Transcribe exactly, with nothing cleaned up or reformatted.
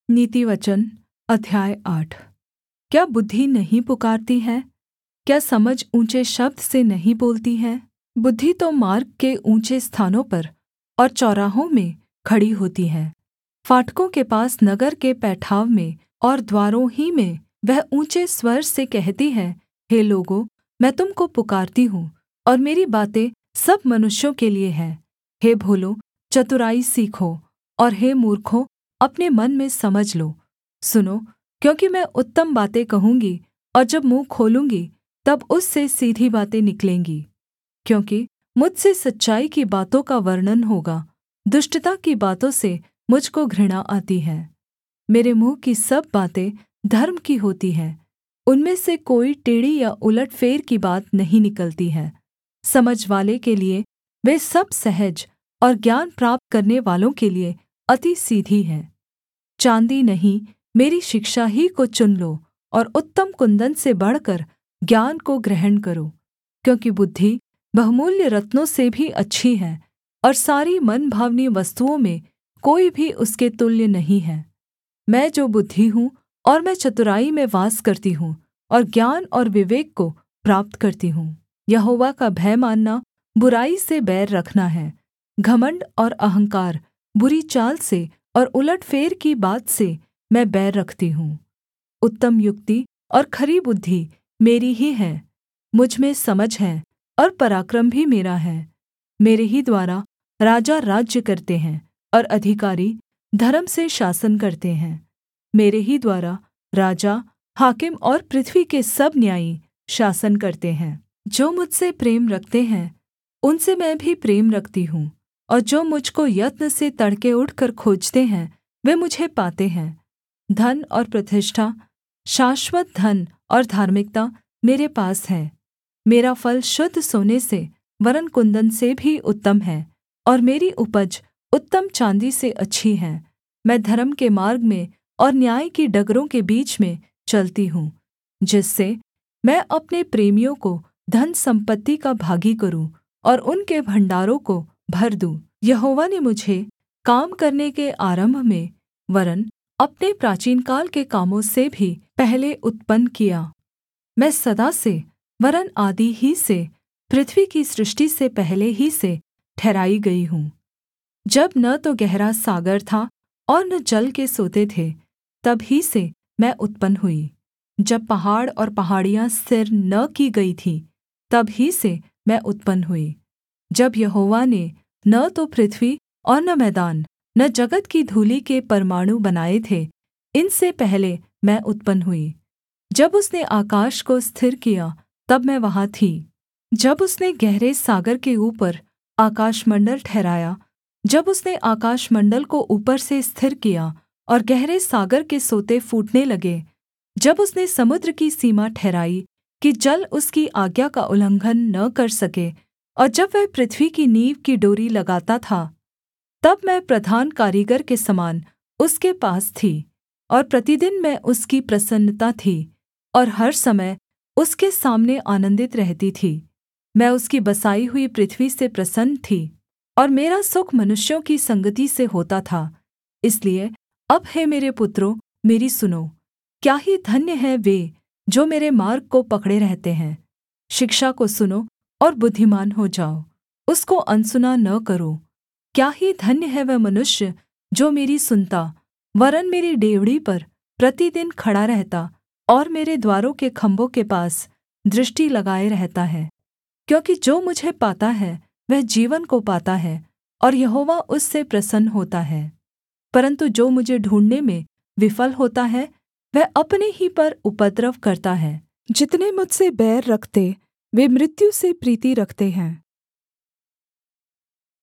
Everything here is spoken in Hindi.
नीतिवचन अध्याय आठ। क्या बुद्धि नहीं पुकारती है? क्या समझ ऊँचे शब्द से नहीं बोलती है? बुद्धि तो मार्ग के ऊँचे स्थानों पर और चौराहों में खड़ी होती है। फाटकों के पास नगर के पैठाव में और द्वारों ही में वह ऊँचे स्वर से कहती है, हे लोगों, मैं तुम को पुकारती हूँ और मेरी बातें सब मनुष्यों के लिये हैं। हे भोलों, चतुराई सीखो, और हे मूर्खों, अपने मन में समझ लो। सुनो, क्योंकि मैं उत्तम बातें कहूँगी, और जब मुँह खोलूँगी तब उससे सीधी बातें निकलेंगी। क्योंकि मुझसे सच्चाई की बातों का वर्णन होगा, दुष्टता की बातों से मुझ को घृणा आती है। मेरे मुँह की सब बातें धर्म की होती हैं, उनमें से कोई टेढ़ी या उलटफेर की बात नहीं निकलती है। समझवाले के लिये वे सब सहज, और ज्ञान प्राप्त करने वालों के लिये अति सीधी हैं। चाँदी नहीं, मेरी शिक्षा ही को चुन लो, और उत्तम कुन्दन से बढ़कर ज्ञान को ग्रहण करो। क्योंकि बुद्धि बहुमूल्य रत्नों से भी अच्छी है, और सारी मनभावनी वस्तुओं में कोई भी उसके तुल्य नहीं है। मैं जो बुद्धि हूँ, और मैं चतुराई में वास करती हूँ, और ज्ञान और विवेक को प्राप्त करती हूँ। यहोवा का भय मानना बुराई से बैर रखना है। घमण्ड और अहंकार, बुरी चाल से और उलटफेर की बात से मैं बैर रखती हूँ। उत्तम युक्ति और खरी बुद्धि मेरी ही है। मुझ में समझ है, और पराक्रम भी मेरा है। मेरे ही द्वारा राजा राज्य करते हैं, और अधिकारी धर्म से शासन करते हैं। मेरे ही द्वारा राजा, हाकिम और पृथ्वी के सब न्यायी शासन करते हैं। जो मुझसे प्रेम रखते हैं, उनसे मैं भी प्रेम रखती हूँ, और जो मुझ को यत्न से तड़के उठकर खोजते हैं, वे मुझे पाते हैं। धन और प्रतिष्ठा, शाश्वत धन और धार्मिकता मेरे पास है। मेरा फल शुद्ध सोने से वरन् कुन्दन से भी उत्तम है, और मेरी उपज उत्तम चाँदी से अच्छी है। मैं धर्म के मार्ग में और न्याय की डगरों के बीच में चलती हूँ, जिससे मैं अपने प्रेमियों को धन सम्पत्ति का भागी करूँ, और उनके भण्डारों को भर दूँ। यहोवा ने मुझे काम करने के आरम्भ में वरन् अपने प्राचीनकाल के कामों से भी पहले उत्पन्न किया। मैं सदा से वरन् आदि ही से, पृथ्वी की सृष्टि से पहले ही से ठहराई गई हूँ। जब न तो गहरा सागर था और न जल के सोते थे, तब ही से मैं उत्पन्न हुई। जब पहाड़ और पहाड़ियाँ स्थिर न की गई थीं, तब ही से मैं उत्पन्न हुई। जब यहोवा ने न तो पृथ्वी और न मैदान, न जगत की धूलि के परमाणु बनाए थे, इनसे पहले मैं उत्पन्न हुई। जब उसने आकाश को स्थिर किया, तब मैं वहाँ थी। जब उसने गहरे सागर के ऊपर आकाशमण्डल ठहराया, जब उसने आकाशमण्डल को ऊपर से स्थिर किया, और गहरे सागर के सोते फूटने लगे, जब उसने समुद्र की सीमा ठहराई कि जल उसकी आज्ञा का उल्लंघन न कर सके, और जब वह पृथ्वी की नींव की डोरी लगाता था, तब मैं प्रधान कारीगर के समान उसके पास थी, और प्रतिदिन मैं उसकी प्रसन्नता थी, और हर समय उसके सामने आनन्दित रहती थी। मैं उसकी बसाई हुई पृथ्वी से प्रसन्न थी, और मेरा सुख मनुष्यों की संगति से होता था। इसलिए अब हे मेरे पुत्रों, मेरी सुनो। क्या ही धन्य हैं वे जो मेरे मार्ग को पकड़े रहते हैं। शिक्षा को सुनो और बुद्धिमान हो जाओ, उसको अनसुना न करो। क्या ही धन्य है वह मनुष्य जो मेरी सुनता, वरन् मेरी डेवढ़ी पर प्रतिदिन खड़ा रहता, और मेरे द्वारों के खम्भों के पास दृष्टि लगाए रहता है। क्योंकि जो मुझे पाता है वह जीवन को पाता है, और यहोवा उससे प्रसन्न होता है। परन्तु जो मुझे ढूँढ़ने में विफल होता है, वह अपने ही पर उपद्रव करता है। जितने मुझसे बैर रखते, वे मृत्यु से प्रीति रखते हैं।